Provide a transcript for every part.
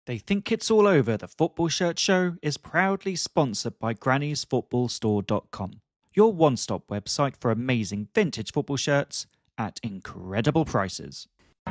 They Think It's All Over, the Football Shirt Show is proudly sponsored by Granny'sFootballStore.com, your one-stop website for amazing vintage football shirts at incredible prices.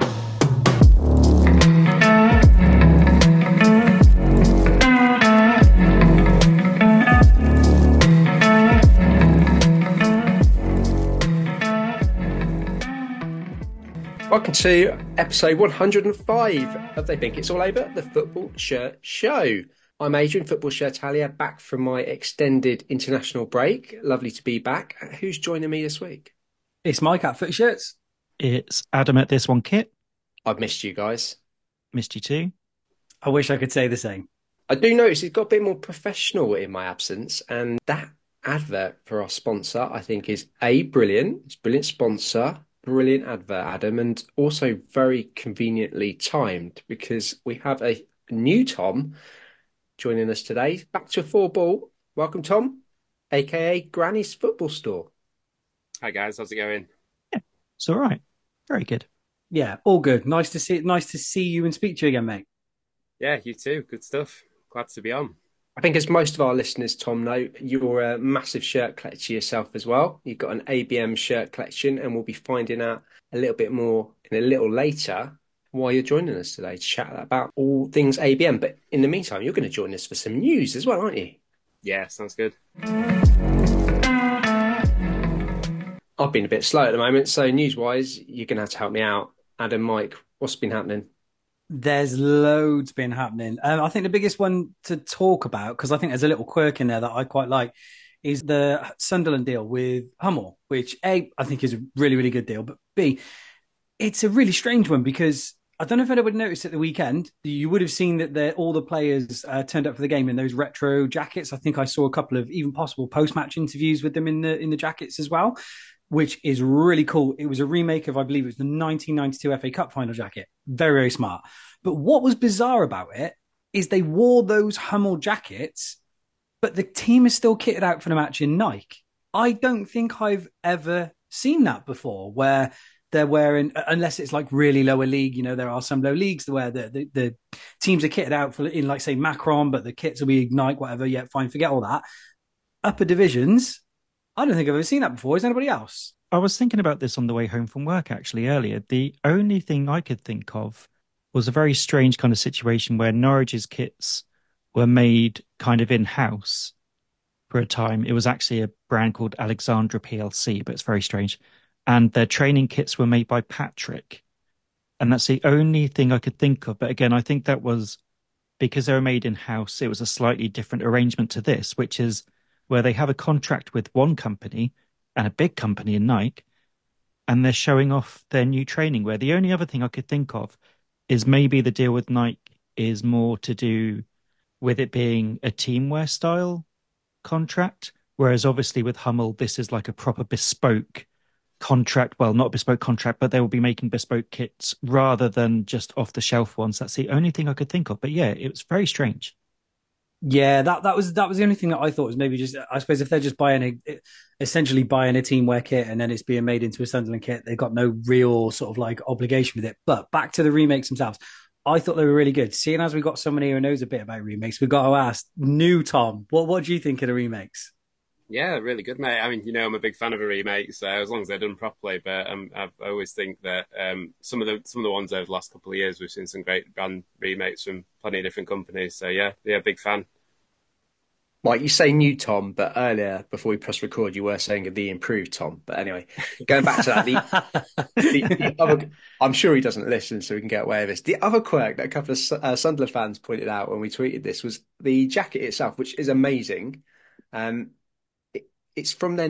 Welcome to episode 105 of They Think It's All Over, the Football Shirt Show. I'm Adrian, Football Shirtalia, back from my extended international break. Lovely to be back. Who's joining me this week? It's Mike at Footy Shirts. It's Adam at This One Kit. I've missed you guys. Missed you too. I wish I could say the same. I do notice it's got a bit more professional in my absence, and that advert for our sponsor, I think, is brilliant. It's a brilliant sponsor. Brilliant advert, Adam, and also very conveniently timed because we have a new Tom joining us today. Back to a four ball. Welcome, Tom, aka Granny's Football Store. Hi guys, how's it going? Yeah, it's all right. Very good. Yeah, all good. Nice to see you and speak to you again, mate. Yeah, you too. Good stuff. Glad to be on. I think as most of our listeners, Tom, know, you're a massive shirt collector yourself as well. You've got an ABM shirt collection, and we'll be finding out a little bit more in a little later why you're joining us today to chat about all things ABM. But in the meantime, you're going to join us for some news as well, aren't you? Yeah, sounds good. I've been a bit slow at the moment, so news-wise, you're going to have to help me out. Adam, Mike, what's been happening? There's loads been happening. I think the biggest one to talk about, because I think there's a little quirk in there that I quite like, is the Sunderland deal with Hummel, which A, I think is a really, really good deal, but B, it's a really strange one because I don't know if anybody noticed at the weekend, you would have seen that all the players turned up for the game in those retro jackets. I think I saw a couple of even possible post-match interviews with them in the jackets as well, which is really cool. It was a remake of, I believe it was the 1992 FA Cup final jacket. Very, very smart. But what was bizarre about it is they wore those Hummel jackets, but the team is still kitted out for the match in Nike. I don't think I've ever seen that before, where they're wearing, unless it's like really lower league, you know, there are some low leagues where the teams are kitted out in, like, say, Macron, but the kits will be Nike, whatever. Yeah, fine, forget all that. Upper divisions, I don't think I've ever seen that before. Is anybody else? I was thinking about this on the way home from work, actually, earlier. The only thing I could think of was a very strange kind of situation where Norwich's kits were made kind of in-house for a time. It was actually a brand called Alexandra PLC, but it's very strange. And their training kits were made by Patrick. And that's the only thing I could think of. But again, I think that was because they were made in-house, it was a slightly different arrangement to this, which is where they have a contract with one company and a big company in Nike, and they're showing off their new training wear. The only other thing I could think of is maybe the deal with Nike is more to do with it being a teamwear style contract, whereas obviously with Hummel, this is like a proper bespoke contract. Well, not a bespoke contract, but they will be making bespoke kits rather than just off-the-shelf ones. That's the only thing I could think of. But yeah, it was very strange. Yeah, that was the only thing that I thought was maybe just, I suppose if they're just essentially buying a teamwear kit and then it's being made into a Sunderland kit, they've got no real sort of like obligation with it. But back to the remakes themselves, I thought they were really good. Seeing as we got someone here who knows a bit about remakes, we've got to ask, new Tom, what do you think of the remakes? Yeah, really good, mate. I mean, you know, I'm a big fan of a remake, so as long as they're done properly. But I always think that some of the ones over the last couple of years, we've seen some great brand remakes from plenty of different companies. So yeah, big fan. Mike, you say new Tom, but earlier, before we press record, you were saying the improved Tom. But anyway, going back to that, the other, I'm sure he doesn't listen, so we can get away with this. The other quirk that a couple of Sunderland fans pointed out when we tweeted this was the jacket itself, which is amazing. It's from their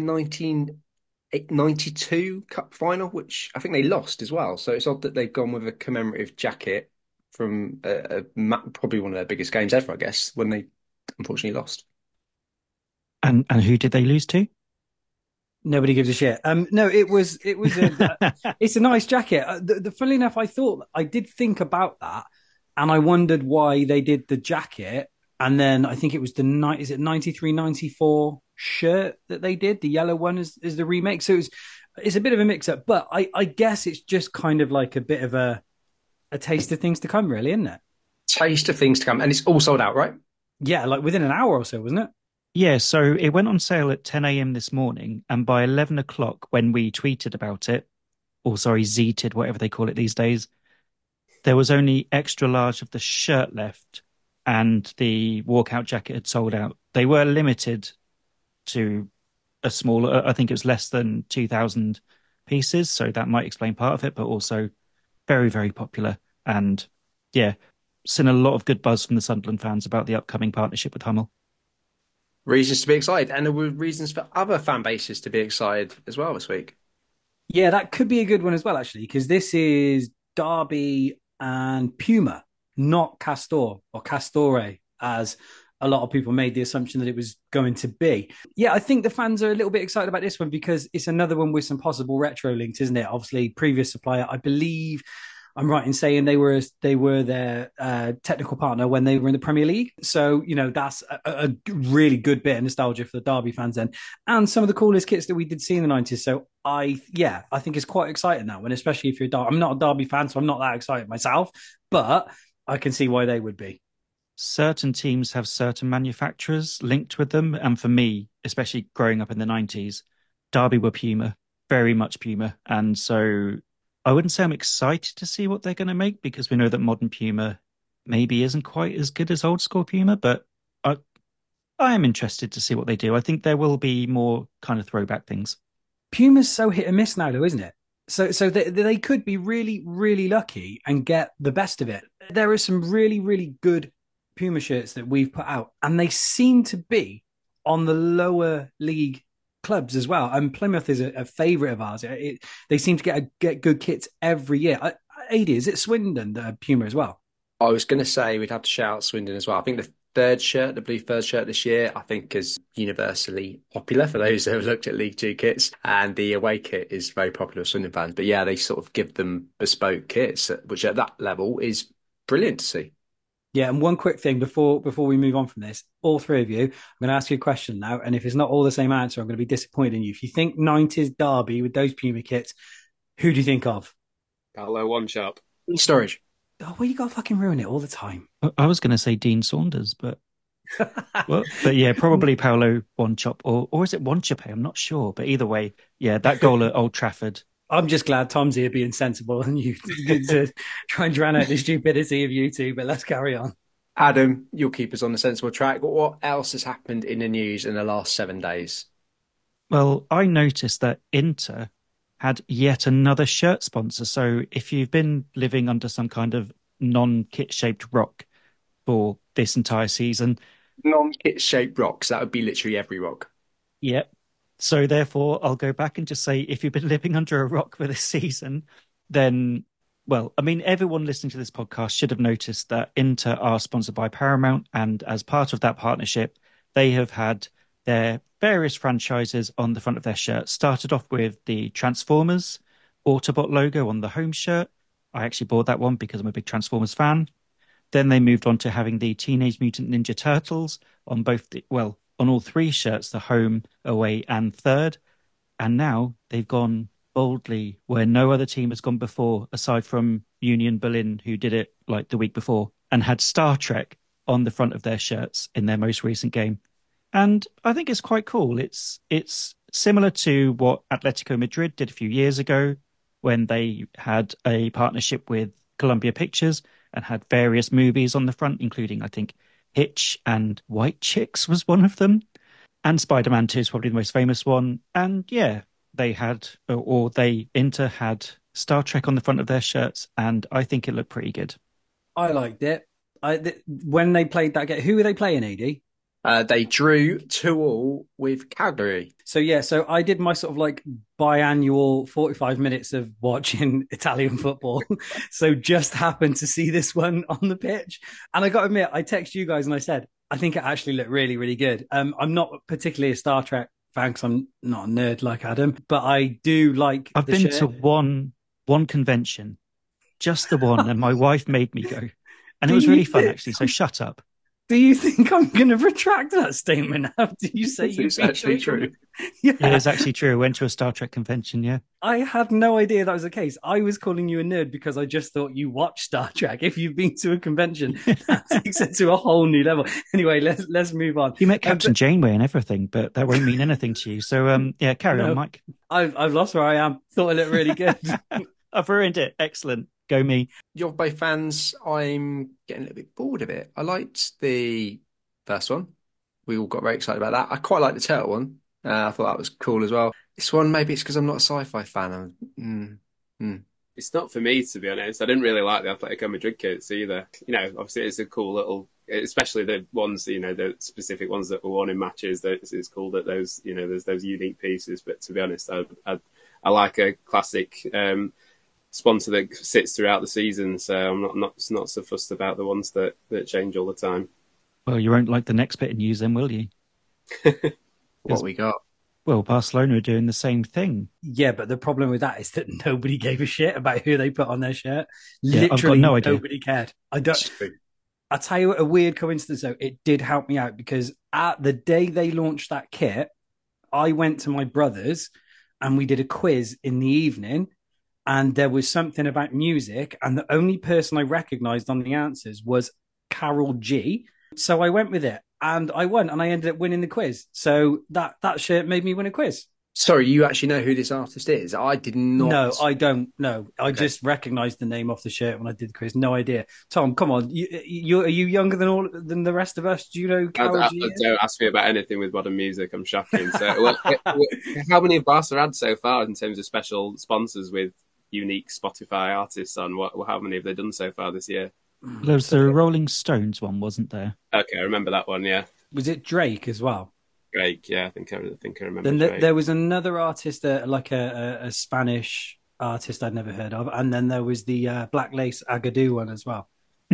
1992 Cup final, which I think they lost as well. So it's odd that they've gone with a commemorative jacket from probably one of their biggest games ever, I guess, when they unfortunately lost. And who did they lose to? Nobody gives a shit. No, it's a nice jacket. Funnily enough, I did think about that, and I wondered why they did the jacket, and then I think it was is it 93, 94 shirt that they did. The yellow one is the remake, so it's a bit of a mix up. But I guess it's just kind of like a bit of a taste of things to come, really, isn't it? Taste of things to come. And it's all sold out, right? Yeah, like within an hour or so, wasn't it? Yeah, so it went on sale at 10 a.m. this morning, and by 11 o'clock, when we tweeted about it, or sorry, zeeted, whatever they call it these days, there was only extra large of the shirt left, and the walkout jacket had sold out. They were limited to a smaller, I think it was less than 2,000 pieces, so that might explain part of it, but also very, very popular. And yeah, seen a lot of good buzz from the Sunderland fans about the upcoming partnership with Hummel. Reasons to be excited. And there were reasons for other fan bases to be excited as well this week. Yeah, that could be a good one as well, actually, because this is Derby and Puma, not Castor or Castore, as a lot of people made the assumption that it was going to be. Yeah, I think the fans are a little bit excited about this one because it's another one with some possible retro links, isn't it? Obviously, previous supplier, I believe I'm right in saying they were their technical partner when they were in the Premier League. So, that's a really good bit of nostalgia for the Derby fans then. And some of the coolest kits that we did see in the 90s. So I think it's quite exciting that one, especially if you're a Derby. I'm not a Derby fan, so I'm not that excited myself, but I can see why they would be. Certain teams have certain manufacturers linked with them. And for me, especially growing up in the 90s, Derby were Puma, very much Puma. And so I wouldn't say I'm excited to see what they're going to make because we know that modern Puma maybe isn't quite as good as old school Puma, but I, I am interested to see what they do. I think there will be more kind of throwback things. Puma's so hit and miss now, though, isn't it? So they could be really, really lucky and get the best of it. There are some really, really good Puma shirts that we've put out, and they seem to be on the lower league clubs as well. And Plymouth is a favourite of ours. They seem to get good kits every year. AD, is it Swindon, the Puma as well? I was going to say we'd have to shout out Swindon as well. I think the blue third shirt this year, I think is universally popular for those who have looked at League Two kits. And the away kit is very popular with Swindon fans. But yeah, they sort of give them bespoke kits, which at that level is brilliant to see. Yeah, and one quick thing before we move on from this, all three of you, I'm going to ask you a question now, and if it's not all the same answer, I'm going to be disappointed in you. If you think 90s Derby with those Puma kits, who do you think of? Paolo One Shop. Storage. Oh, well, you got to fucking ruin it all the time. I was going to say Dean Saunders, but but yeah, probably Paolo One Chop or is it One Chape? I'm not sure, but either way, yeah, that goal at Old Trafford. I'm just glad Tom's here being sensible and you to try and drown out the stupidity of you two, but let's carry on. Adam, you'll keep us on the sensible track. What else has happened in the news in the last 7 days? Well, I noticed that Inter had yet another shirt sponsor. So if you've been living under some kind of non-kit shaped rock for this entire season, Non-kit shaped rocks, that would be literally every rock. yep. So therefore, I'll go back and just say, if you've been living under a rock for this season, then, well, I mean, everyone listening to this podcast should have noticed that Inter are sponsored by Paramount. And as part of that partnership, they have had their various franchises on the front of their shirts. Started off with the Transformers Autobot logo on the home shirt. I actually bought that one because I'm a big Transformers fan. Then they moved on to having the Teenage Mutant Ninja Turtles on on all three shirts, the home, away, and third. And now they've gone boldly where no other team has gone before, aside from Union Berlin, who did it like the week before, and had Star Trek on the front of their shirts in their most recent game. And I think it's quite cool. It's similar to what Atletico Madrid did a few years ago when they had a partnership with Columbia Pictures and had various movies on the front, including, I think, Hitch and White Chicks was one of them. And Spider-Man 2 is probably the most famous one. And yeah, Inter had Star Trek on the front of their shirts, and I think it looked pretty good. I liked it. When they played that game, who were they playing, AD? They drew 2-2 with Calgary. So I did my sort of like biannual 45 minutes of watching Italian football. So just happened to see this one on the pitch. And I got to admit, I texted you guys and I said, I think it actually looked really, really good. I'm not particularly a Star Trek fan because I'm not a nerd like Adam, but I do like I've been to one convention, just the one, and my wife made me go. And it was really fun, actually, so shut up. Do you think I'm going to retract that statement after you say It's actually true. Yeah. Yeah, it's actually true. I went to a Star Trek convention, yeah. I had no idea that was the case. I was calling you a nerd because I just thought you watched Star Trek. If you've been to a convention, that takes it to a whole new level. Anyway, let's move on. You met Captain Janeway and everything, but that won't mean anything to you. So, yeah, carry on, Mike. I've lost where I am. Thought it looked really good. I've ruined it. Excellent. Go me. You're both fans. I'm getting a little bit bored of it. I liked the first one. We all got very excited about that. I quite liked the turtle one. I thought that was cool as well. This one, maybe it's because I'm not a sci-fi fan. It's not for me, to be honest. I didn't really like the Atletico Madrid kits either. You know, obviously it's a cool little, especially the ones, you know, the specific ones that were worn in matches. That it's cool that those, you know, there's those unique pieces. But to be honest, I like a classic sponsor that sits throughout the season. So I'm not so fussed about the ones that change all the time. Well, you won't like the next bit of news then, will you? What we got? Well, Barcelona are doing the same thing. Yeah, but the problem with that is that nobody gave a shit about who they put on their shirt. Yeah, Literally, I've got no idea. nobody cared. I'll tell you a weird coincidence, though. It did help me out because at the day they launched that kit, I went to my brother's and we did a quiz in the evening. And there was something about music. And the only person I recognized on the answers was Carol G. So I went with it. And I won, and I ended up winning the quiz. So that shirt made me win a quiz. Sorry, you actually know who this artist is? I did not. No, I don't know. I just recognised the name off the shirt when I did the quiz. No idea. Tom, come on. Are you younger than the rest of us? Do you know Carol G? Don't ask me about anything with modern music. I'm shocking. So, how many have Barca had so far in terms of special sponsors with unique Spotify artists on? How many have they done so far this year? There was the Rolling Stones one, wasn't there? Okay, I remember that one. Yeah, was it Drake as well? Drake, yeah, I think I remember. Then Drake. There was another artist, like a Spanish artist I'd never heard of, and then there was the Black Lace Agadoo one as well.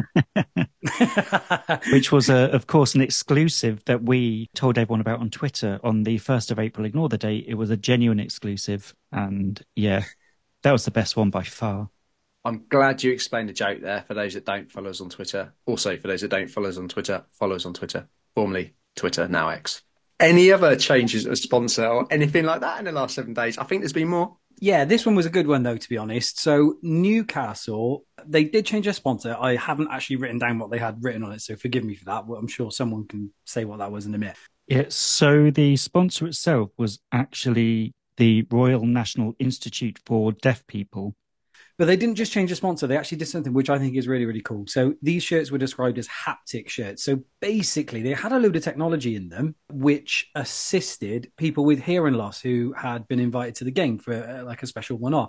Which was, of course, an exclusive that we told everyone about on Twitter on the 1st of April. Ignore the date. It was a genuine exclusive. And yeah, that was the best one by far. I'm glad you explained the joke there for those that don't follow us on Twitter. Also, for those that don't follow us on Twitter, follow us on Twitter, formerly Twitter, now X. Any other changes of sponsor or anything like that in the last 7 days? I think there's been more. Yeah, this one was a good one, though, to be honest. So Newcastle, they did change their sponsor. I haven't actually written down what they had written on it, so forgive me for that. I'm sure someone can say what that was in a minute. Yeah, so the sponsor itself was actually the Royal National Institute for Deaf People. But they didn't just change the sponsor. They actually did something which I think is really, really cool. So these shirts were described as haptic shirts. So basically, they had a load of technology in them which assisted people with hearing loss who had been invited to the game for like a special one-off.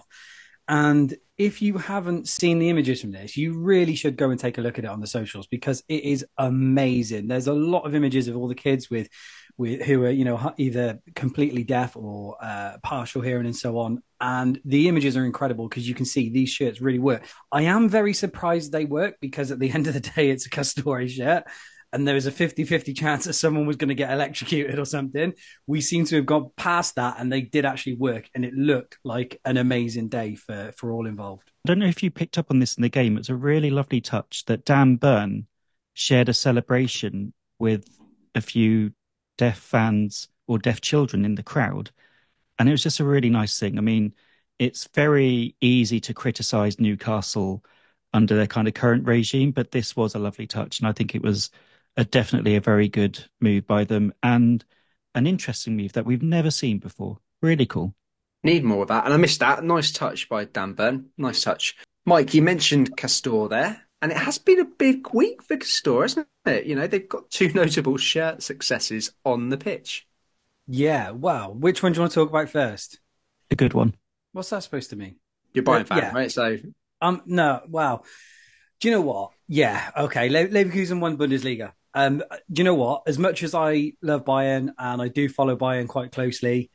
And if you haven't seen the images from this, you really should go and take a look at it on the socials because it is amazing. There's a lot of images of all the kids with who are, you know, either completely deaf or partial hearing and so on. And the images are incredible because you can see these shirts really work. I am very surprised they work because at the end of the day, it's a Castore shirt. And there was a 50-50 chance that someone was going to get electrocuted or something. We seem to have gone past that and they did actually work. And it looked like an amazing day for all involved. I don't know if you picked up on this in the game. It's a really lovely touch that Dan Burn shared a celebration with a few deaf fans or deaf children in the crowd. And it was just a really nice thing. I mean, it's very easy to criticize Newcastle under their kind of current regime, but this was a lovely touch. And I think it was definitely a very good move by them and an interesting move that we've never seen before. Really cool. Need more of that. And I missed that. Nice touch by Dan Burn. Nice touch. Mike, you mentioned Castore there. And it has been a big week for Castore, hasn't it? You know, they've got two notable shirt successes on the pitch. Yeah, wow. Which one do you want to talk about first? A good one. What's that supposed to mean? You're a Bayern fan, right? So, no, wow. Do you know what? Yeah, okay. Leverkusen won Bundesliga. Do you know what? As much as I love Bayern and I do follow Bayern quite closely,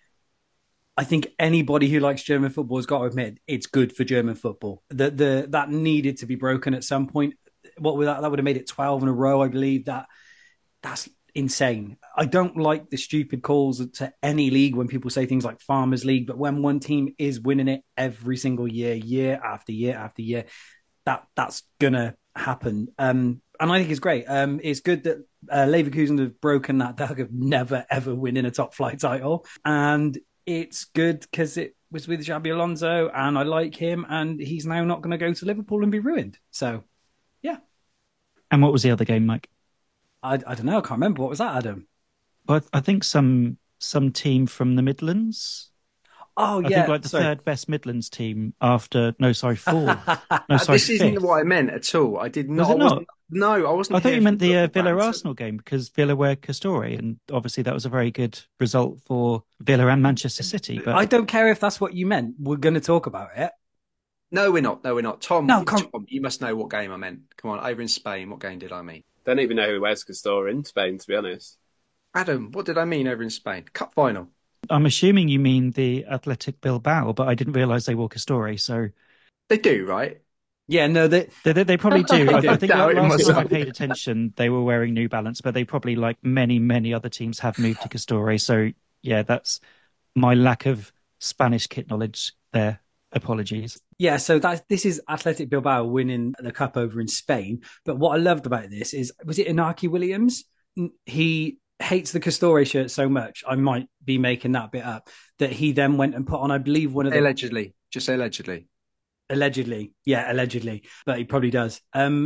I think anybody who likes German football has got to admit it's good for German football. That needed to be broken at some point. What would that would have made it 12 in a row, I believe. That's insane. I don't like the stupid calls to any league when people say things like Farmers League, but when one team is winning it every single year, year after year after year, that's gonna happen. And I think it's great. It's good that Leverkusen have broken that dog of never ever winning a top flight title, and it's good because it was with Xabi Alonso, and I like him, and he's now not going to go to Liverpool and be ruined. So, yeah. And what was the other game, Mike? I don't know. I can't remember. What was that, Adam? Well, I think some team from the Midlands. Oh, I yeah. think like the third best Midlands team after, no, sorry, fourth. No, sorry, This isn't fifth. what I meant at all. I did not. Was it I wasn't, not? no, I wasn't. I thought here you meant for the football Villa banter. Arsenal game because Villa were Castore, and obviously that was a very good result for Villa and Manchester City. But I don't care if that's what you meant. We're going to talk about it. No, we're not. No, we're not. Tom, No, Tom, you must know what game I meant. Come on, over in Spain, what game did I mean? Don't even know who wears Castore in Spain, to be honest. Adam, what did I mean over in Spain? Cup final. I'm assuming you mean the Athletic Bilbao, but I didn't realise they wore Castore. So They do, right? Yeah, no, they probably do. I think Doubt it last time I myself. paid attention, they were wearing New Balance, but they probably, like many other teams, have moved to Castore. So yeah, that's my lack of Spanish kit knowledge there. Apologies. Yeah, so this is Athletic Bilbao winning the cup over in Spain. But what I loved about this is, was it Inaki Williams? He hates the Castore shirt so much, I might be making that bit up, that he then went and put on, I believe, one of the... Allegedly. Just say allegedly. Allegedly. Yeah, allegedly. But he probably does.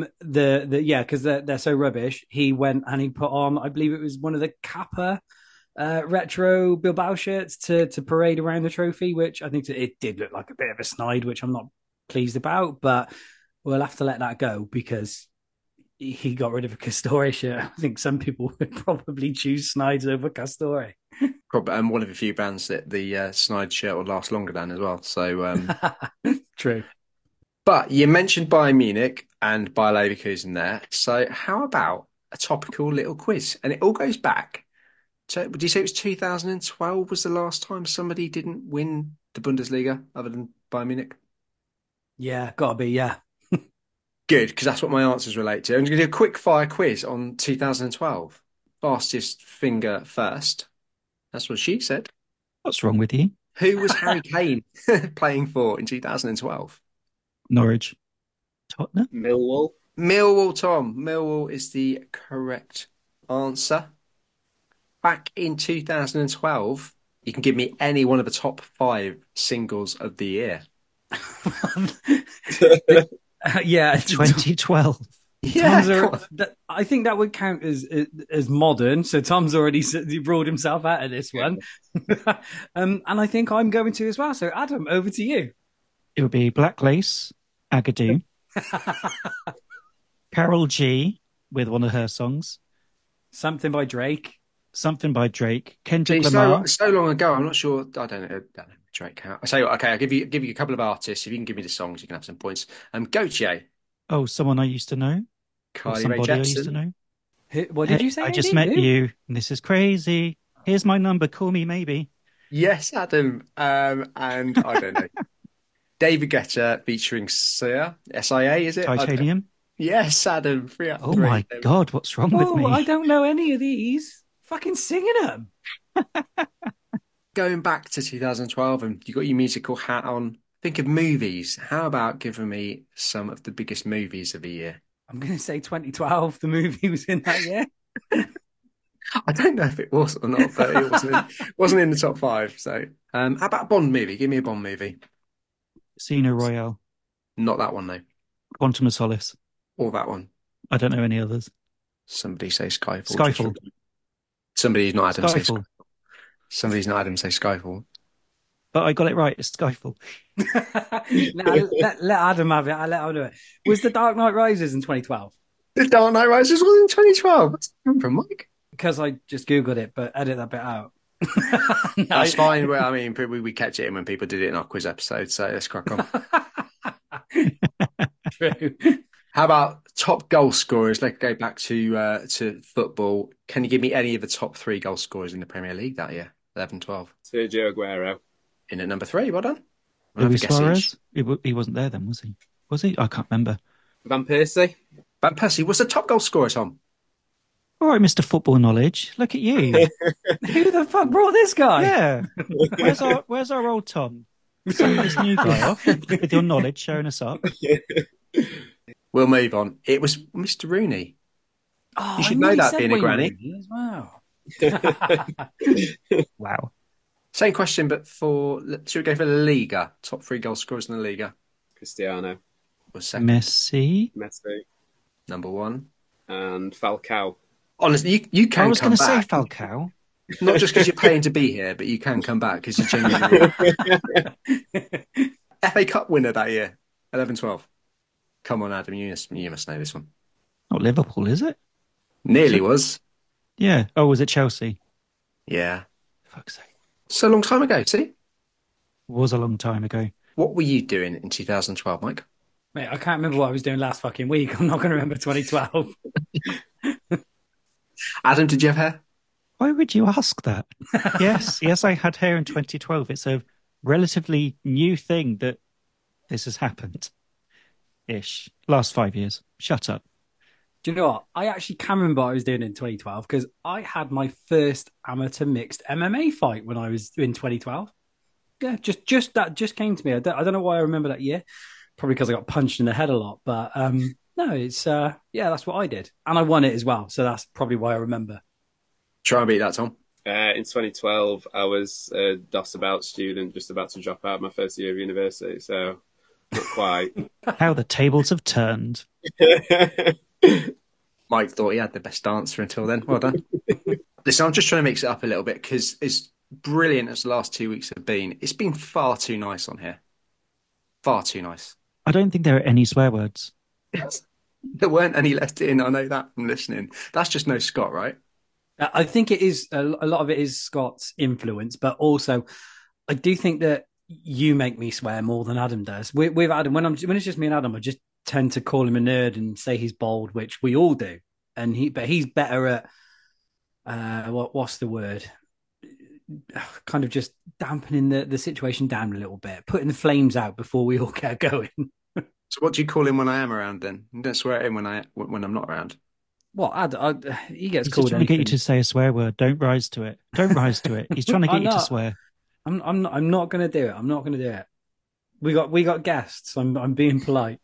Because they're so rubbish. He went and he put on, I believe it was one of the Kappa retro Bilbao shirts to parade around the trophy, which I think it did look like a bit of a snide, which I'm not pleased about, but we'll have to let that go because he got rid of a Castore shirt. I think some people would probably choose Snides over Castore. Probably, and one of the few brands that the snide shirt will last longer than as well. So, True. but you mentioned Bayern Munich and Bayer Leverkusen there. So, how about a topical little quiz? And it all goes back. So, would you say it was 2012 was the last time somebody didn't win the Bundesliga other than Bayern Munich? Yeah, gotta be, yeah. Good, because that's what my answers relate to. I'm going to do a quick fire quiz on 2012. Fastest finger first. That's what she said. What's wrong with you? Who was Harry Kane playing for in 2012? Norwich. Tottenham? Millwall. Millwall, Tom. Millwall is the correct answer. Back in 2012, you can give me any one of the top 5 singles of the year. Yeah. 2012. Yeah, I think that would count as modern. So Tom's already ruled himself out of this one. And I think I'm going to as well. So Adam, over to you. It would be Black Lace, Agadoo, Carol G with one of her songs, Something by Drake. Something by Drake, Kendrick Gee, Lamar. so long ago, I'm not sure. I don't know Drake. I say, okay, I'll give you a couple of artists. If you can give me the songs, you can have some points. Gautier, Oh, someone I used to know. Or Carly Rae somebody I used to Jepsen. know. What did Hey, you say? I just Andy? met you, and this is crazy. Here's my number. Call me maybe. Yes, Adam. And I don't know. David Guetta featuring Sia. SIA, is it? Titanium. Yes, Adam. 3 out of Oh 3. my God, what's wrong with Oh, me? I don't know any of these. Fucking singing them. Going back to 2012, and you got your musical hat on. Think of movies. How about giving me some of the biggest movies of the year? I'm going to say 2012. The movie was in that year. I don't know if it was or not, but it wasn't in the top 5. So, how about a Bond movie? Give me a Bond movie. Casino Royale, Not that one though, Quantum of Solace. or that one. I don't know any others. Somebody say Skyfall. Skyfall. Somebody's not Adam. Say Skyfall. Skyfall. Somebody's not Adam. Say Skyfall. But I got it right. It's Skyfall. let Adam have it. I'll let Adam do it. Was The Dark Knight Rises in 2012? The Dark Knight Rises was in 2012. What's that from, Mike? Because I just Googled it, but edit that bit out. That's fine. Well, I mean, we kept it in when people did it in our quiz episode, so let's crack on. True. How about top goal scorers? Let's go back to football. Can you give me any of the top 3 goal scorers in the Premier League that year? 11-12. Sergio Aguero. In at number 3, well done. I'll have a Luis guess Suarez? He wasn't there then, was he? Was he? I can't remember. Van Persie. Van Persie was the top goal scorer, Tom. All right, Mr. Football Knowledge. Look at you. Who the fuck brought this guy? Yeah. Where's our old Tom? Sending this new guy off with your knowledge, showing us up. We'll move on. It was Mr. Rooney. Oh, You I should know nearly that said being a Wayne granny. Rooney as well. Wow. Same question, but should we go for La Liga? Top three goal scorers in the Liga. Cristiano, Was second. Messi. Messi, Number one. and Falcao. Honestly, you I can was come going to say back. Falcao. Not just because you're paying to be here, but you can come back because you genuinely FA Cup winner that year, 11-12. Come on, Adam, you must know this one. Not Liverpool, is it? Nearly was. Yeah. Oh, was it Chelsea? Yeah. Fuck's sake. So a long time ago, see? Was a long time ago. What were you doing in 2012, Mike? Mate, I can't remember what I was doing last fucking week. I'm not going to remember 2012. Adam, did you have hair? Why would you ask that? Yes, I had hair in 2012. It's a relatively new thing that this has happened. Ish. Last 5 years. Shut up. Do you know what? I actually can remember what I was doing in 2012 because I had my first amateur mixed MMA fight when I was in 2012. Yeah, just that just came to me. I don't know why I remember that year. Probably because I got punched in the head a lot. But no, it's that's what I did, and I won it as well. So that's probably why I remember. Try and beat that, Tom. In 2012, I was a DOS about student, just about to drop out my first year of university, so not quite. How the tables have turned. Mike thought he had the best answer until then. Well done. Listen, I'm just trying to mix it up a little bit because as brilliant as the last 2 weeks have been, it's been far too nice on here. Far too nice. I don't think there are any swear words. Yes. There weren't any left in. I know that from listening. That's just no Scott, right? I think it is a lot of it is Scott's influence, but also I do think that you make me swear more than Adam does. With Adam, when it's just me and Adam, I just tend to call him a nerd and say he's bold, which we all do. But he's better at what's the word? Kind of just dampening the situation down a little bit, putting the flames out before we all get going. So what do you call him when I am around then? You don't swear at him when I'm not around. Well, he gets He's called just trying to get you anything. to say a swear word. Don't rise to it. Don't rise to it. He's trying to get I'm you to not. swear. I'm not going to do it. I'm not going to do it. We got guests. I'm being polite.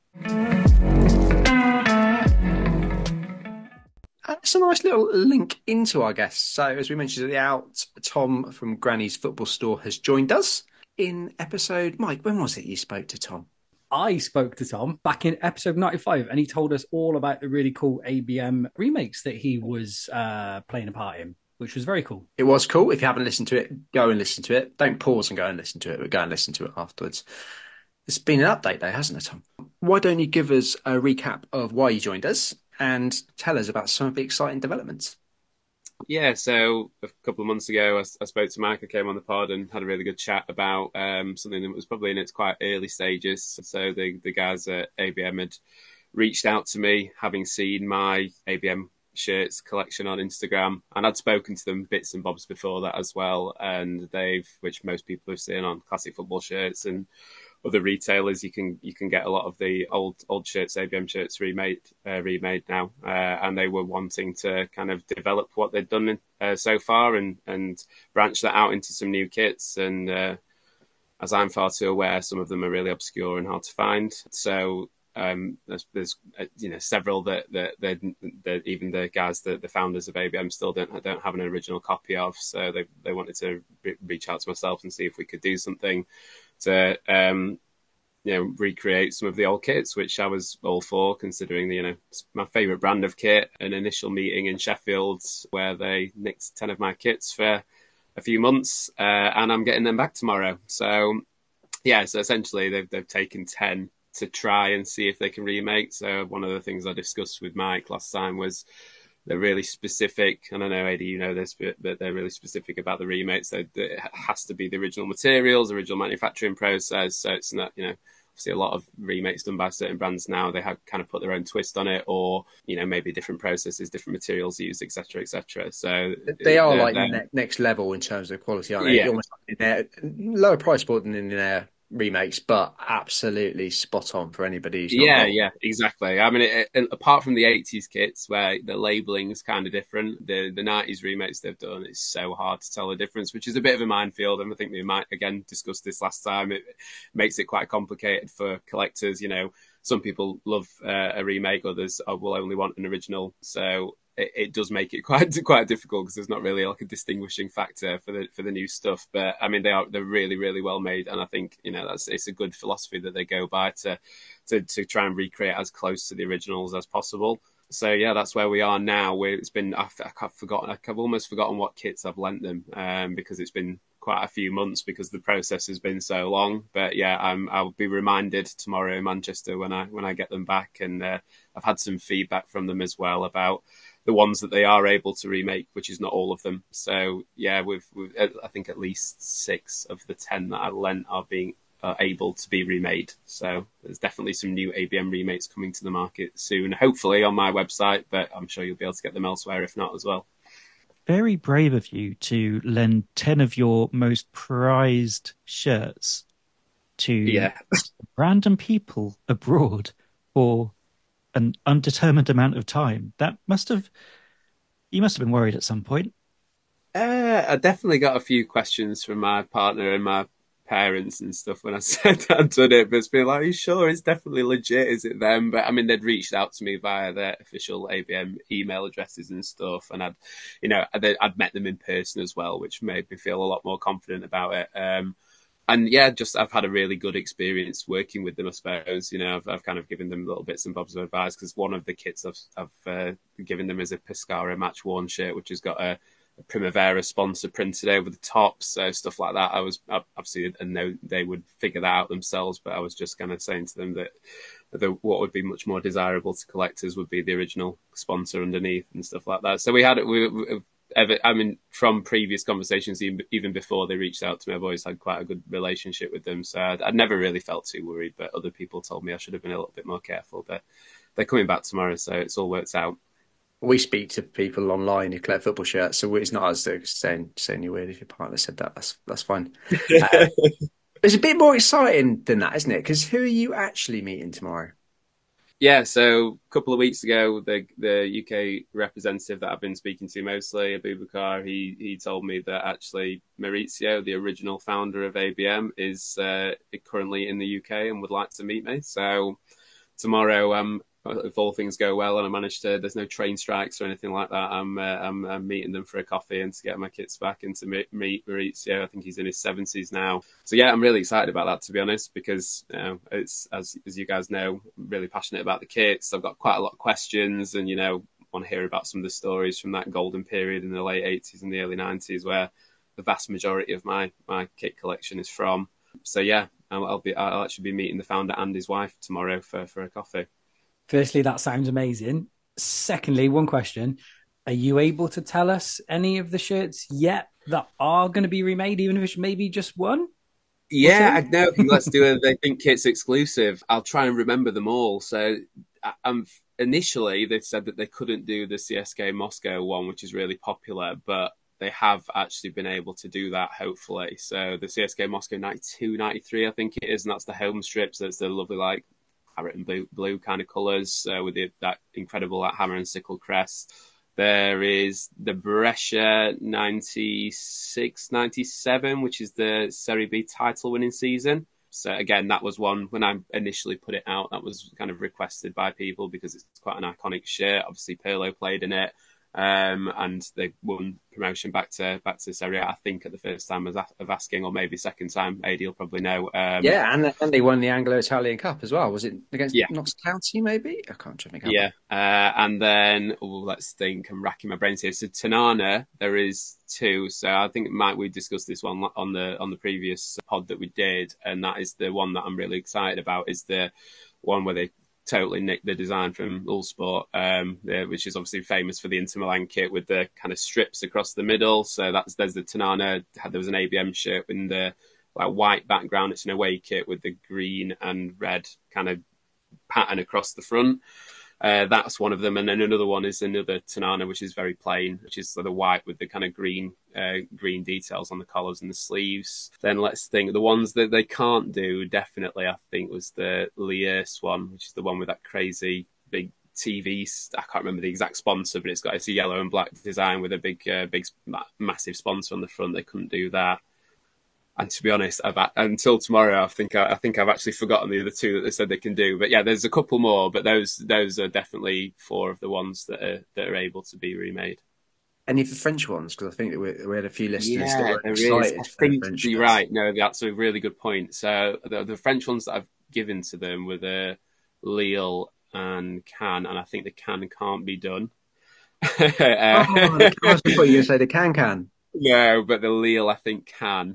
It's a nice little link into our guests. So, as we mentioned at the out, Tom from Granny's Football Store has joined us in episode. Mike, when was it you spoke to Tom? I spoke to Tom back in episode 95, and he told us all about the really cool ABM remakes that he was playing a part in, which was very cool. It was cool. If you haven't listened to it, go and listen to it. Don't pause and go and listen to it, but go and listen to it afterwards. It's been an update though, hasn't it, Tom? Why don't you give us a recap of why you joined us and tell us about some of the exciting developments? Yeah, so a couple of months ago, I spoke to Mike. I came on the pod and had a really good chat about something that was probably in its quite early stages. So the guys at ABM had reached out to me, having seen my ABM shirts collection on Instagram, and I'd spoken to them bits and bobs before that as well. And which most people have seen on classic football shirts and other retailers, you can get a lot of the old shirts, ABM shirts remade now, and they were wanting to kind of develop what they'd done so far and branch that out into some new kits. And as I'm far too aware, some of them are really obscure and hard to find. So there's several that even the guys, the founders of ABM, still don't have an original copy of. So they wanted to reach out to myself and see if we could do something to recreate some of the old kits, which I was all for, considering it's my favourite brand of kit. An initial meeting in Sheffield where they nicked 10 of my kits for a few months, and I'm getting them back tomorrow. So essentially they've taken 10 to try and see if they can remake. So one of the things I discussed with Mike last time was they're really specific, and I know, Eddie, you know this, but they're really specific about the remakes. So it has to be the original materials, original manufacturing process. So it's not, obviously a lot of remakes done by certain brands now, they have kind of put their own twist on it, or, maybe different processes, different materials used, etc., etc. So they are next level in terms of quality, aren't they? Yeah. Almost like they're lower price point than in their remakes, but absolutely spot on for anybody who's not. Yeah, exactly. I mean, apart from the 80s kits where the labeling is kind of different, the 90s remakes they've done, it's so hard to tell the difference, which is a bit of a minefield. And I think we might, again, discuss this last time. It makes it quite complicated for collectors. some people love a remake, others will only want an original. So it does make it quite difficult because there's not really like a distinguishing factor for the new stuff. But I mean, they're really, really well made, and I think it's a good philosophy that they go by to try and recreate as close to the originals as possible. So yeah, that's where we are now. I've almost forgotten what kits I've lent them because it's been quite a few months because the process has been so long. But yeah, I'll be reminded tomorrow in Manchester when I get them back, and I've had some feedback from them as well about the ones that they are able to remake, which is not all of them. So yeah, we've I think at least 6 of the 10 that I lent are able to be remade. So there's definitely some new ABM remakes coming to the market soon, hopefully on my website, but I'm sure you'll be able to get them elsewhere if not as well. Very brave of you to lend 10 of your most prized shirts to random people abroad for an undetermined amount of time. You must have been worried at some point. I definitely got a few questions from my partner and my parents and stuff when I said I'd done it, but it's been like, are you sure it's definitely legit? Is it them? But I mean, they'd reached out to me via their official ABM email addresses and stuff, and I'd met them in person as well, which made me feel a lot more confident about it. And yeah, I've had a really good experience working with them, I suppose. I've kind of given them little bits and bobs of advice because one of the kits I've given them is a Pescara match worn shirt, which has got a Primavera sponsor printed over the top, so stuff like that. I was obviously, I know they would figure that out themselves, but I was just kind of saying to them that what would be much more desirable to collectors would be the original sponsor underneath and stuff like that. So from previous conversations, even before they reached out to me, I've always had quite a good relationship with them. So I'd never really felt too worried, but other people told me I should have been a little bit more careful. But they're coming back tomorrow, so it's all worked out. We speak to people online who collect football shirts, so it's not us saying you're weird if your partner said that. That's fine. It's a bit more exciting than that, isn't it? Because who are you actually meeting tomorrow? Yeah, so a couple of weeks ago, the UK representative that I've been speaking to mostly, Abubakar, he told me that actually Maurizio, the original founder of ABM, is currently in the UK and would like to meet me. So tomorrow, if all things go well and I manage to, there's no train strikes or anything like that, I'm meeting them for a coffee and to get my kits back and to meet Maurizio. I think he's in his 70s now. So yeah, I'm really excited about that, to be honest, because it's, as you guys know, I'm really passionate about the kits. I've got quite a lot of questions and, want to hear about some of the stories from that golden period in the late 80s and the early 90s where the vast majority of my kit collection is from. So yeah, I'll actually be meeting the founder and his wife tomorrow for a coffee. Firstly, that sounds amazing. Secondly, one question. Are you able to tell us any of the shirts yet that are going to be remade, even if it's maybe just one? Yeah, no, let's do a They Think Kits exclusive. I'll try and remember them all. So initially, they said that they couldn't do the CSK Moscow one, which is really popular, but they have actually been able to do that, hopefully. So the CSK Moscow 92, 93, I think it is, and that's the home strips. That's the lovely, like, parrot and blue kind of colours with that incredible hammer and sickle crest. There is the Brescia 96, 97, which is the Serie B title winning season. So again, that was one when I initially put it out, that was kind of requested by people because it's quite an iconic shirt. Obviously, Pirlo played in it. And they won promotion back to Serie A, I think, at the first time of asking, or maybe second time. AD will probably know. Yeah, and they won the Anglo-Italian Cup as well. Was it against Notts County, maybe? I can't think. Yeah, and then let's think. I'm racking my brains here. So Tanana, there is 2. So I think we discussed this one on the previous pod that we did, and that is the one that I'm really excited about. Is the one where they totally nicked the design from Uhlsport, which is obviously famous for the Inter Milan kit with the kind of strips across the middle. So there's the Tanana. There was an ABM shirt in the white background. It's an away kit with the green and red kind of pattern across the front. That's one of them, and then another one is another Tanana, which is very plain, which is the white with the kind of green details on the collars and the sleeves. Then let's think. The ones that they can't do, definitely, I think, was the Liers one, which is the one with that crazy big TV. I can't remember the exact sponsor, but it's a yellow and black design with a big massive sponsor on the front. They couldn't do that. And to be honest, until tomorrow, I think I've actually forgotten the other two that they said they can do. But yeah, there's a couple more, but those are definitely four of the ones that are able to be remade. Any of the French ones? Because I think that we had a few listeners that Yeah, were there is. I excited for the think French you're shirts. right. No, that's a really good point. So the French ones that I've given to them were the Lille and Cannes, and I think the Cannes can't be done. Oh, the I thought you were going to say the can. No, but the Lille I think can.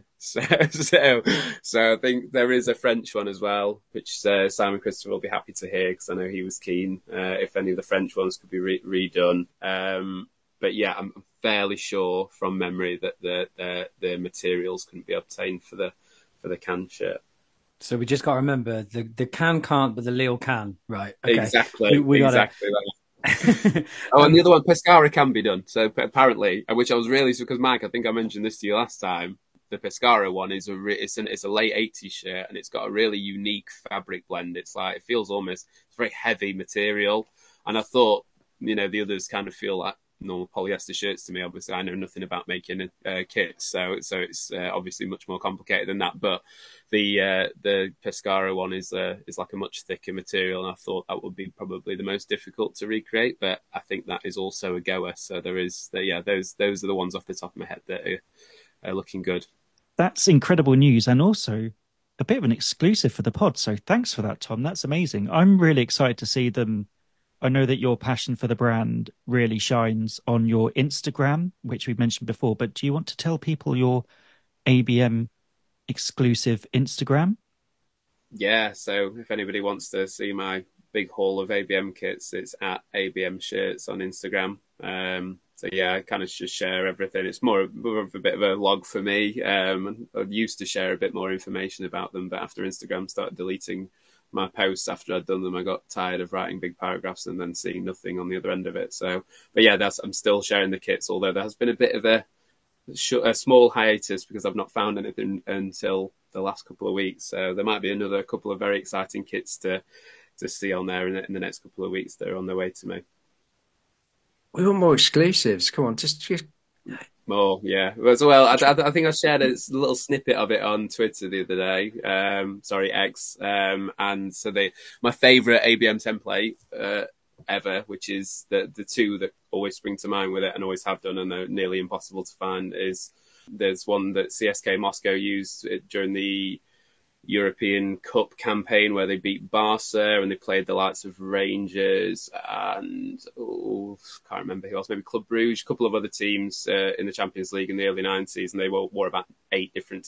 So I think there is a French one as well, which Simon Christopher will be happy to hear because I know he was keen if any of the French ones could be redone. But yeah, I'm fairly sure from memory that the materials couldn't be obtained for the can shirt. So we just got to remember the can can't, but the Lille can. Right. Okay. Exactly. We gotta... Exactly. Oh, and the other one, Pescara can be done. So apparently, which I was really because Mike, I think I mentioned this to you last time. The Pescara one is it's a late '80s shirt, and it's got a really unique fabric blend. It's like it feels almost it's very heavy material, and I thought the others kind of feel like normal polyester shirts to me. Obviously, I know nothing about making kits, so it's obviously much more complicated than that. But the Pescara one is like a much thicker material, and I thought that would be probably the most difficult to recreate. But I think that is also a goer. So those are the ones off the top of my head that are looking good. That's incredible news, and also a bit of an exclusive for the pod. So thanks for that, Tom. That's amazing. I'm really excited to see them. I know that your passion for the brand really shines on your Instagram, which we mentioned before, but do you want to tell people your ABM exclusive Instagram? Yeah, so if anybody wants to see my big haul of ABM kits, it's at ABM Shirts on Instagram. So yeah, I kind of just share everything. It's more of a bit of a log for me. I used to share a bit more information about them, but after Instagram started deleting my posts after I'd done them, I got tired of writing big paragraphs and then seeing nothing on the other end of it. So, but yeah, I'm still sharing the kits, although there has been a bit of a small hiatus because I've not found anything until the last couple of weeks. So there might be another couple of very exciting kits to see on there in the next couple of weeks that are on their way to me. We want more exclusives. Come on, just more, yeah. Well, I think I shared a little snippet of it on Twitter the other day. Sorry, X. And so my favorite ABM template ever, which is the two that always spring to mind with it and always have done and are nearly impossible to find is there's one that CSK Moscow used during the European Cup campaign where they beat Barca and they played the likes of Rangers and can't remember who else, maybe Club Brugge, a couple of other teams in the Champions League in the early 90s, and they wore about eight different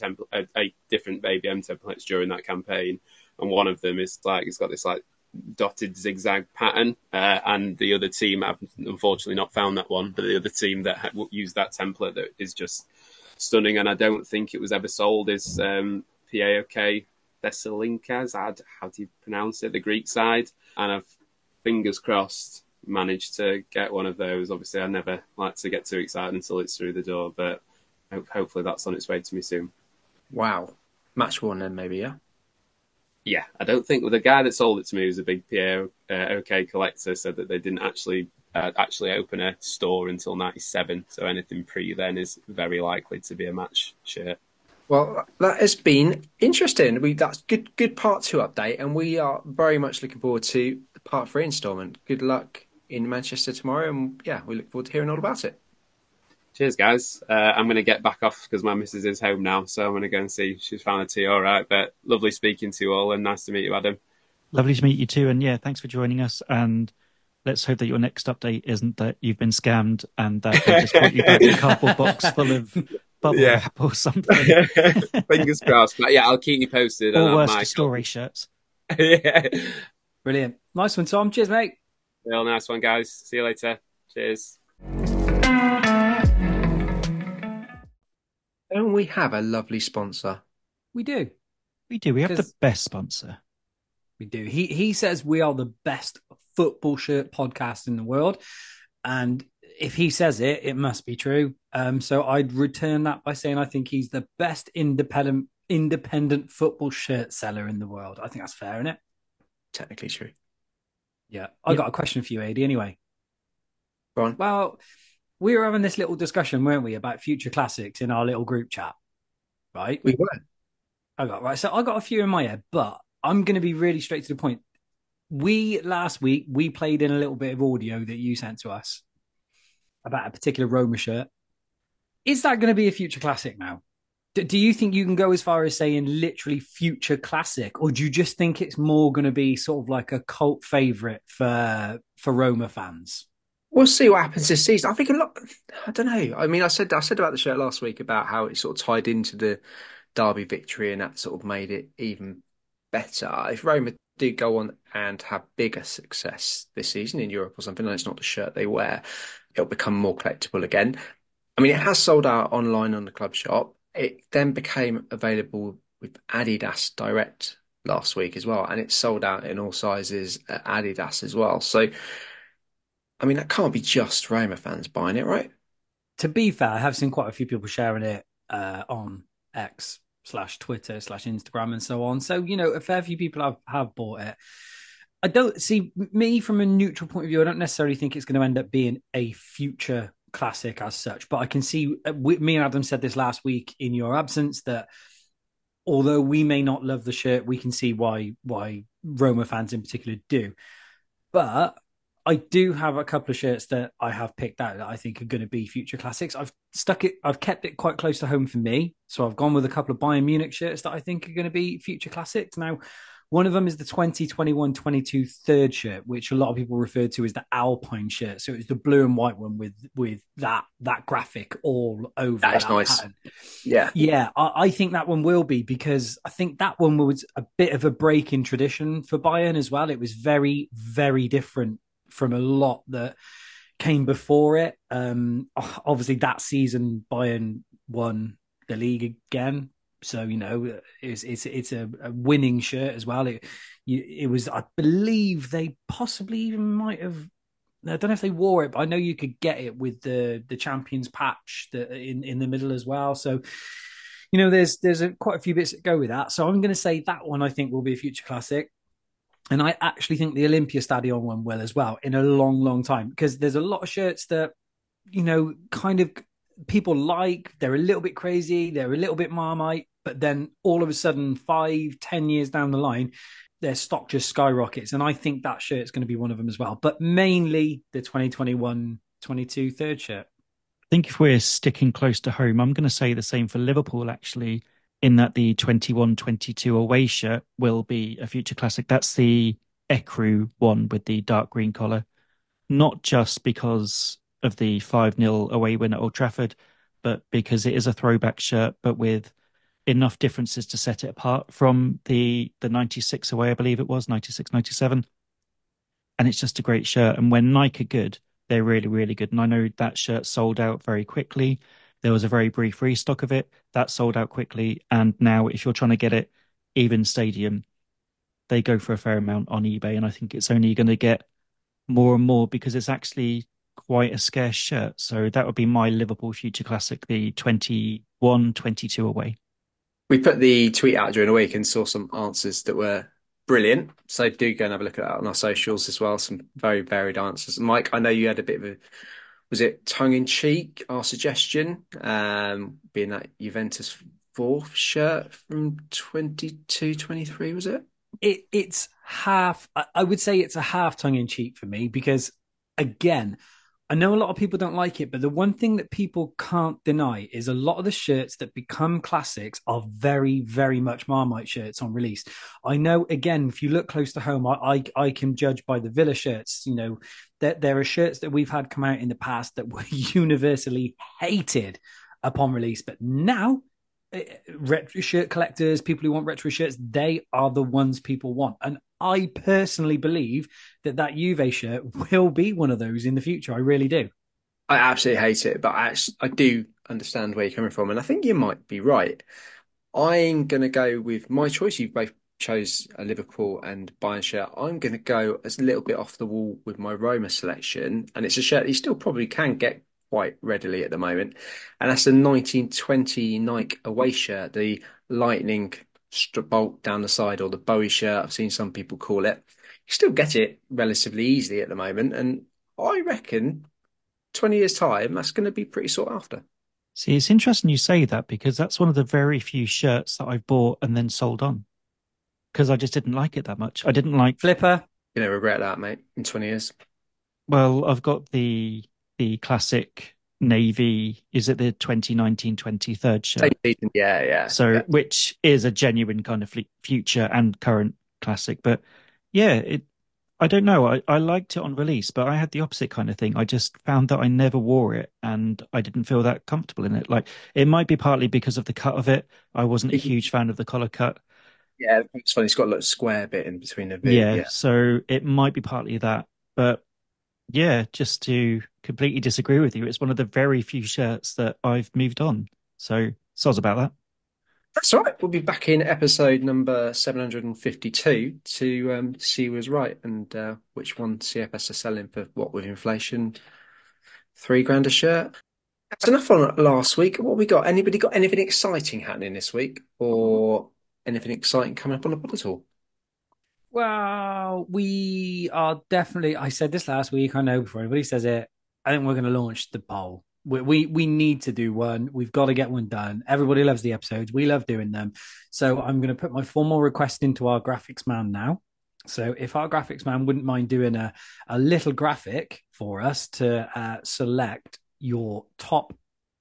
ABM templates during that campaign, and one of them is like it's got this like dotted zigzag pattern, and the other team, I've unfortunately not found that one, but the other team that used that template that is just stunning, and I don't think it was ever sold is PAOK Thessalinkaz, how do you pronounce it, the Greek side, and I've, fingers crossed, managed to get one of those. Obviously I never like to get too excited until it's through the door, but hopefully that's on its way to me soon. Wow. Match one then maybe, yeah? Yeah, I don't think the guy that sold it to me was a big PAOK collector, said that they didn't actually open a store until 97, so anything pre then is very likely to be a match shirt. Well, that has been interesting. That's good part 2 update, and we are very much looking forward to the part 3 installment. Good luck in Manchester tomorrow, and yeah, we look forward to hearing all about it. Cheers, guys. I'm going to get back off because my missus is home now, so I'm going to go and see if she's found a tea all right. But lovely speaking to you all, and nice to meet you, Adam. Lovely to meet you too, and yeah, thanks for joining us, and let's hope that your next update isn't that you've been scammed and that they just brought you back a cardboard box full of bubble wrap or something. Fingers crossed. But yeah, I'll keep you posted. Or worse, the story shirts. Yeah. Brilliant. Nice one, Tom. Cheers, mate. Real nice one, guys. See you later. Cheers. Don't we have a lovely sponsor? We do. We do. We have the best sponsor. We do. He says we are the best football shirt podcast in the world. And if he says it, it must be true. So I'd return that by saying I think he's the best independent football shirt seller in the world. I think that's fair, isn't it? Technically true. Yeah. I got a question for you, Adi, anyway. Go on. Well, we were having this little discussion, weren't we, about future classics in our little group chat, right? We were. So I got a few in my head, but I'm going to be really straight to the point. Last week we played in a little bit of audio that you sent to us about a particular Roma shirt. Is that going to be a future classic now? Do you think you can go as far as saying literally future classic, or do you just think it's more going to be sort of like a cult favorite for Roma fans? We'll see what happens this season. I think a lot. I don't know. I mean, I said about the shirt last week about how it sort of tied into the Derby victory, and that sort of made it even better. If Roma do go on and have bigger success this season in Europe or something, and it's not the shirt they wear, it'll become more collectible again. I mean, it has sold out online on the club shop. It then became available with Adidas Direct last week as well, and it's sold out in all sizes at Adidas as well. So, I mean, that can't be just Roma fans buying it, right? To be fair, I have seen quite a few people sharing it on X/Twitter/Instagram and so on. So, a fair few people have bought it. I don't see me from a neutral point of view. I don't necessarily think it's going to end up being a future classic as such, but I can see me and Adam said this last week in your absence that although we may not love the shirt, we can see why Roma fans in particular do. But I do have a couple of shirts that I have picked out that I think are going to be future classics. I've kept it quite close to home for me. So I've gone with a couple of Bayern Munich shirts that I think are going to be future classics. Now, one of them is the 2021-22 third shirt, which a lot of people refer to as the Alpine shirt. So it's the blue and white one with that graphic all over That is nice. pattern. Yeah. Yeah, I think that one will be, because I think that one was a bit of a break in tradition for Bayern as well. It was very, very different from a lot that came before it. Obviously, that season Bayern won the league again, so it's a winning shirt as well. It was, I believe, they possibly even might have. I don't know if they wore it, but I know you could get it with the champions patch that in the middle as well. So there's quite a few bits that go with that. So I'm going to say that one I think will be a future classic. And I actually think the Olympia Stadion one will as well, in a long, long time, because there's a lot of shirts that, kind of people like. They're a little bit crazy. They're a little bit Marmite. But then all of a sudden, 5-10 years down the line, their stock just skyrockets. And I think that shirt's going to be one of them as well. But mainly the 2021-22 third shirt. I think if we're sticking close to home, I'm going to say the same for Liverpool, actually, in that the 21-22 away shirt will be a future classic. That's the Ecru one with the dark green collar, not just because of the 5-0 away win at Old Trafford, but because it is a throwback shirt, but with enough differences to set it apart from the 96 away, I believe it was, 96-97. And it's just a great shirt. And when Nike are good, they're really, really good. And I know that shirt sold out very quickly. There was a very brief restock of it that sold out quickly. And now, if you're trying to get it, even stadium, they go for a fair amount on eBay. And I think it's only going to get more and more because it's actually quite a scarce shirt. So that would be my Liverpool future classic, the 21-22 away. We put the tweet out during the week and saw some answers that were brilliant. So do go and have a look at that on our socials as well. Some very varied answers. Mike, I know you had a bit of was it tongue in cheek, our suggestion, being that Juventus fourth shirt from 22-23, was it? It's half. I would say it's a half tongue in cheek for me, because, again, I know a lot of people don't like it, but the one thing that people can't deny is a lot of the shirts that become classics are very, very much Marmite shirts on release. I know, again, if you look close to home, I can judge by the Villa shirts, that there are shirts that we've had come out in the past that were universally hated upon release. But now, retro shirt collectors, people who want retro shirts, they are the ones people want. And I personally believe that Juve shirt will be one of those in the future. I really do. I absolutely hate it, but I do understand where you're coming from, and I think you might be right. I'm going to go with my choice. You both chose a Liverpool and Bayern shirt. I'm going to go a little bit off the wall with my Roma selection, and it's a shirt that you still probably can get quite readily at the moment, and that's the 1920 Nike away shirt, the lightning bolt down the side, or the Bowie shirt. I've seen some people call it. You still get it relatively easily at the moment, and I reckon 20 years time that's going to be pretty sought after. See, it's interesting you say that because that's one of the very few shirts that I've bought and then sold on because I just didn't like it that much. I didn't like, Flipper. You know, regret that, mate, in 20 years. well, I've got the classic navy, is it the 2019-23 Same shirt? season. Yeah, yeah, So, yeah. which is a genuine kind of future and current classic. But yeah, I don't know. I liked it on release, but I had the opposite kind of thing. I just found that I never wore it and I didn't feel that comfortable in it. Like it might be partly because of the cut of it. I wasn't a huge fan of the collar cut. Yeah, it's funny. It's got a little square bit in between the V. Yeah, Yeah. so it might be partly that. But yeah, just to completely disagree with you, it's one of the very few shirts that I've moved on. So soz about that. That's all right. We'll be back in episode number 752 to see who was right and which one CFS are selling for what with inflation. £3 a shirt. That's enough on last week. What we got? Anybody got anything exciting happening this week or anything exciting coming up on the pod at all? Well, we are definitely. I said this last week. I know before anybody says it. I think we're going to launch the poll. We need to do one. We've got to get one done. Everybody loves the episodes. We love doing them. So I'm going to put my formal request into our graphics man now. So if our graphics man wouldn't mind doing a little graphic for us to select your top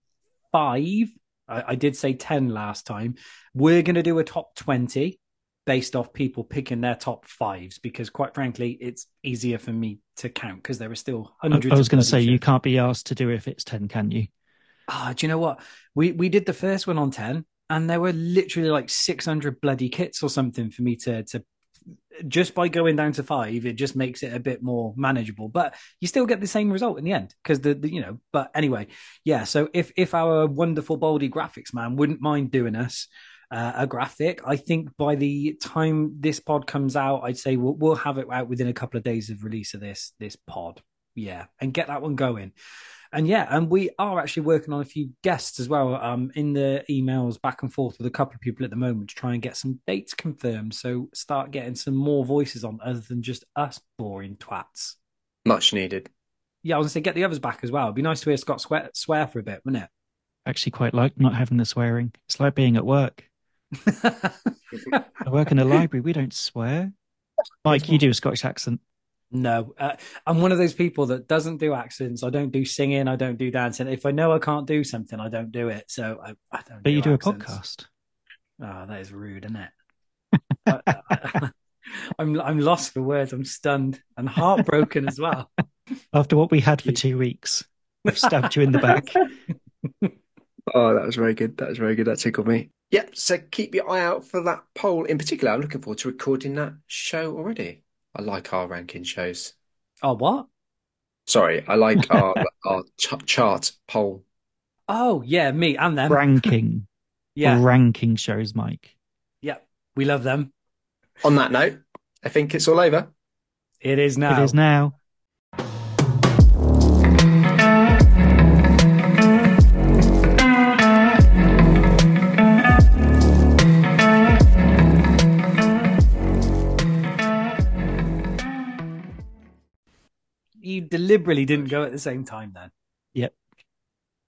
5. I did say 10 last time. We're going to do a top 20 based off people picking their top 5s because, quite frankly, it's easier for me to count because there are still hundreds. I was going to of say, you shirts. can't be asked to do it if it's 10, can you? Do you know what? We did the first one on 10 and there were literally like 600 bloody kits or something for me to just by going down to 5, it just makes it a bit more manageable. But you still get the same result in the end because the. But anyway, yeah. So if our wonderful Baldy graphics man wouldn't mind doing us a graphic, I think by the time this pod comes out, I'd say we'll have it out within a couple of days of release of this pod. Yeah, and get that one going. And yeah, and we are actually working on a few guests as well in the emails back and forth with a couple of people at the moment to try and get some dates confirmed. So start getting some more voices on other than just us boring twats. Much needed. Yeah, I was going to say, get the others back as well. It'd be nice to hear Scott swear for a bit, wouldn't it? Actually, quite like not having the swearing. It's like being at work. I work in a library. We don't swear. Mike, you do a Scottish accent. No, I'm one of those people that doesn't do accents. I don't do singing. I don't do dancing. If I know I can't do something, I don't do it. So I don't. But you do accents. a podcast. Oh, that is rude, isn't it? I'm lost for words. I'm stunned and heartbroken as well. After what we had for 2 weeks, we've stabbed you in the back. Oh, that was very good. That was very good. That tickled me. Yep. So keep your eye out for that poll. In particular, I'm looking forward to recording that show already. I like our ranking shows. Oh, what? Sorry, I like our chart poll. Oh, yeah, me and them. Ranking. Yeah. Ranking shows, Mike. Yeah, we love them. On that note, I think it's all over. It is now. It is now. You deliberately didn't go at the same time then. Yep.